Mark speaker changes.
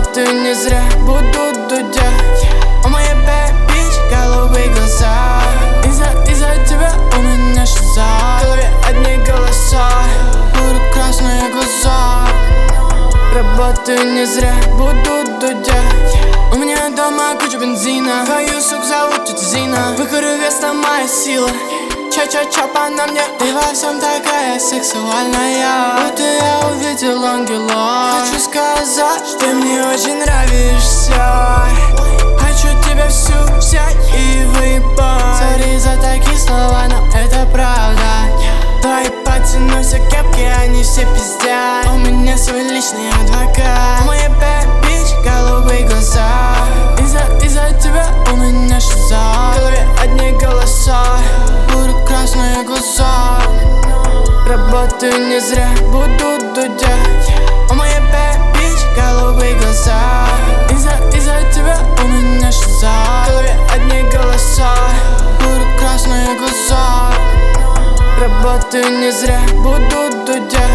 Speaker 1: Работаю не зря, буду дудя. У моей бэбич голубые глаза. Из-за тебя у меня шиза. В голове одни голоса, буду красные глаза. Работаю не зря, буду дудя. У меня дома куча бензина. Твою сук зовут тетя Зина. Выкурю вес, там моя сила. Ча-ча-чапа на мне, ты во всем такая сексуальная. Будто я увидел ангела. Хочу сказать, что ты мне очень нравишься. Хочу тебя всю взять и выебать. Сори за такие слова, но это правда. Твои пати носят кепки, они все пиздят. У меня свой личный адвокат. У моей бэбич голубые глаза. Из-за тебя у меня шиза. В голове одни голоса, буду красные глаза. Работаю не зря, буду дудя. У моей бэбич голубые глаза. Из-за тебя у меня шиза. В голове одни голоса, буду красные глаза. Работаю не зря, буду дудя.